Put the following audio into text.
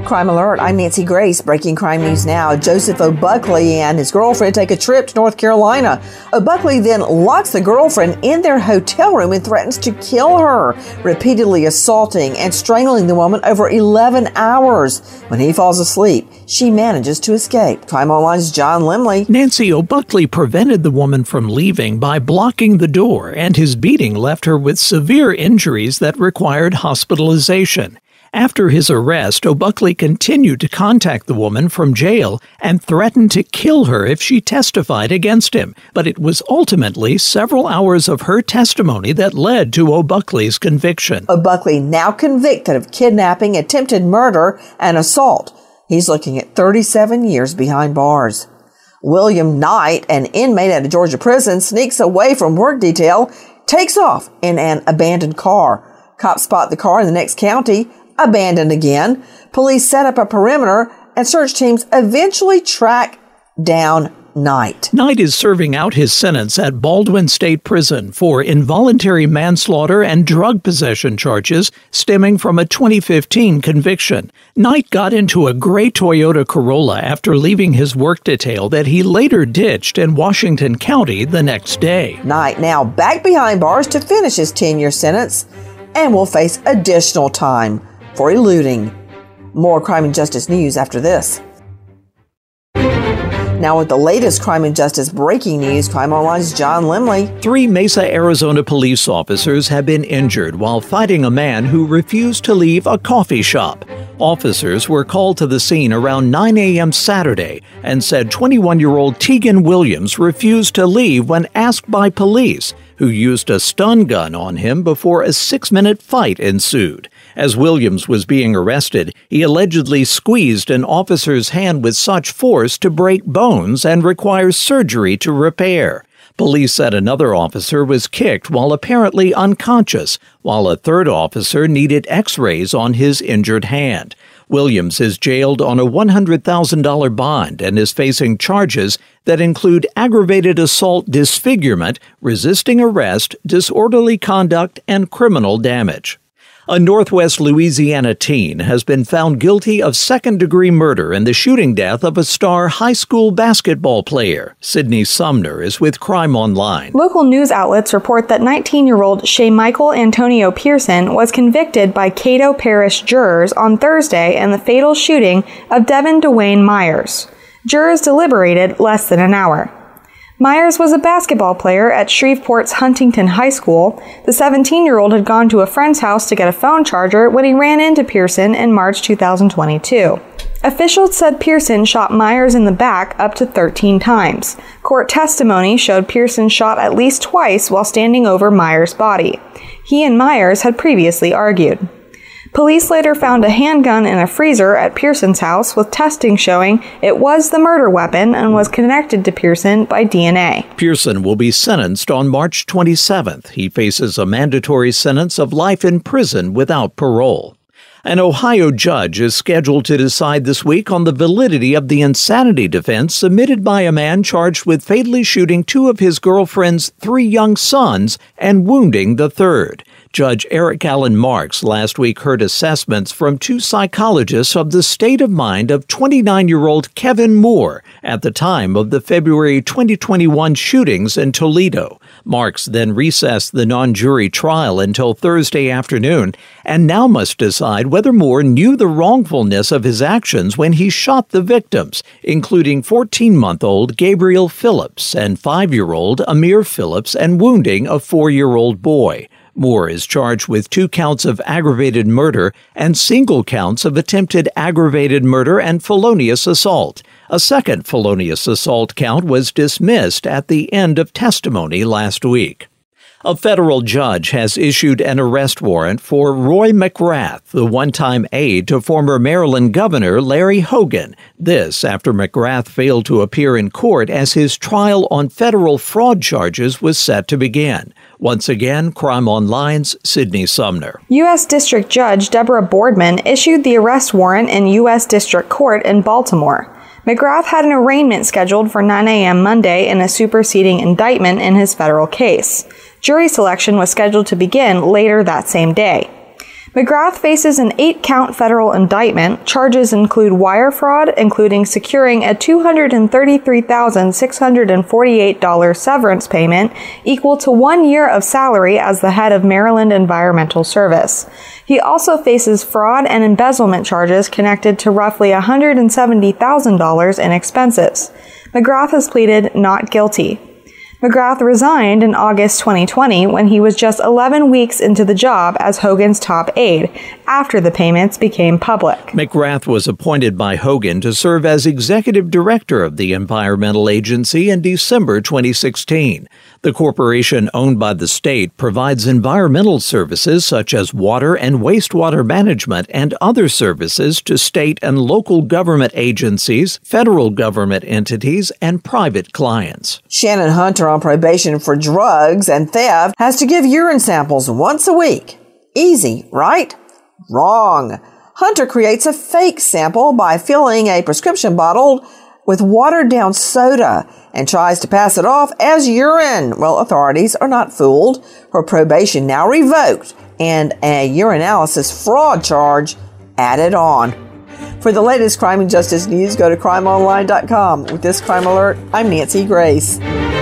Crime Alert, I'm Nancy Grace. Breaking crime news now. Joseph O'Buckley and his girlfriend take a trip to North Carolina. O'Buckley then locks the girlfriend in their hotel room and threatens to kill her, repeatedly assaulting and strangling the woman over 11 hours. When he falls asleep, she manages to escape. Crime Online's John Limley. Nancy O'Buckley prevented the woman from leaving by blocking the door, and his beating left her with severe injuries that required hospitalization. After his arrest, O'Buckley continued to contact the woman from jail and threatened to kill her if she testified against him. But it was ultimately several hours of her testimony that led to O'Buckley's conviction. O'Buckley now convicted of kidnapping, attempted murder, and assault. He's looking at 37 years behind bars. William Knight, an inmate at a Georgia prison, sneaks away from work detail, takes off in an abandoned car. Cops spot the car in the next county, abandoned again. Police set up a perimeter and search teams eventually track down Knight. Knight is serving out his sentence at Baldwin State Prison for involuntary manslaughter and drug possession charges stemming from a 2015 conviction. Knight got into a gray Toyota Corolla after leaving his work detail that he later ditched in Washington County the next day. Knight now back behind bars to finish his 10-year sentence and will face additional time for eluding. More crime and justice news after this. Now with the latest crime and justice breaking news, Crime Online's John Limley. 3 Mesa, Arizona police officers have been injured while fighting a man who refused to leave a coffee shop. Officers were called to the scene around 9 a.m. Saturday and said 21-year-old Tegan Williams refused to leave when asked by police, who used a stun gun on him before a 6-minute fight ensued. As Williams was being arrested, he allegedly squeezed an officer's hand with such force to break bones and requires surgery to repair. Police said another officer was kicked while apparently unconscious, while a third officer needed x-rays on his injured hand. Williams is jailed on a $100,000 bond and is facing charges that include aggravated assault, disfigurement, resisting arrest, disorderly conduct, and criminal damage. A Northwest Louisiana teen has been found guilty of second-degree murder in the shooting death of a star high school basketball player. Sydney Sumner is with Crime Online. Local news outlets report that 19-year-old Shay Michael Antonio Pearson was convicted by Cato Parish jurors on Thursday in the fatal shooting of Devin Dwayne Myers. Jurors deliberated less than an hour. Myers was a basketball player at Shreveport's Huntington High School. The 17-year-old had gone to a friend's house to get a phone charger when he ran into Pearson in March 2022. Officials said Pearson shot Myers in the back up to 13 times. Court testimony showed Pearson shot at least twice while standing over Myers' body. He and Myers had previously argued. Police later found a handgun in a freezer at Pearson's house, with testing showing it was the murder weapon and was connected to Pearson by DNA. Pearson will be sentenced on March 27th. He faces a mandatory sentence of life in prison without parole. An Ohio judge is scheduled to decide this week on the validity of the insanity defense submitted by a man charged with fatally shooting 2 of his girlfriend's 3 young sons and wounding the third. Judge Eric Allen Marks last week heard assessments from 2 psychologists of the state of mind of 29-year-old Kevin Moore at the time of the February 2021 shootings in Toledo. Marks then recessed the non-jury trial until Thursday afternoon and now must decide whether Moore knew the wrongfulness of his actions when he shot the victims, including 14-month-old Gabriel Phillips and 5-year-old Amir Phillips, and wounding a 4-year-old boy. Moore is charged with 2 counts of aggravated murder and single counts of attempted aggravated murder and felonious assault. A second felonious assault count was dismissed at the end of testimony last week. A federal judge has issued an arrest warrant for Roy McGrath, the one-time aide to former Maryland Governor Larry Hogan. This after McGrath failed to appear in court as his trial on federal fraud charges was set to begin. Once again, Crime Online's Sydney Sumner. U.S. District Judge Deborah Boardman issued the arrest warrant in U.S. District Court in Baltimore. McGrath had an arraignment scheduled for 9 a.m. Monday in a superseding indictment in his federal case. Jury selection was scheduled to begin later that same day. McGrath faces an 8-count federal indictment. Charges include wire fraud, including securing a $233,648 severance payment equal to 1 year of salary as the head of Maryland Environmental Service. He also faces fraud and embezzlement charges connected to roughly $170,000 in expenses. McGrath has pleaded not guilty. McGrath resigned in August 2020 when he was just 11 weeks into the job as Hogan's top aide, after the payments became public. McGrath was appointed by Hogan to serve as executive director of the Environmental Agency in December 2016. The corporation owned by the state provides environmental services such as water and wastewater management and other services to state and local government agencies, federal government entities, and private clients. Shannon Hunter, on probation for drugs and theft, has to give urine samples once a week. Easy, right? Wrong. Hunter creates a fake sample by filling a prescription bottle with watered-down soda and tries to pass it off as urine. Well, authorities are not fooled. Her probation now revoked and a urinalysis fraud charge added on. For the latest crime and justice news, go to crimeonline.com. With this crime alert, I'm Nancy Grace.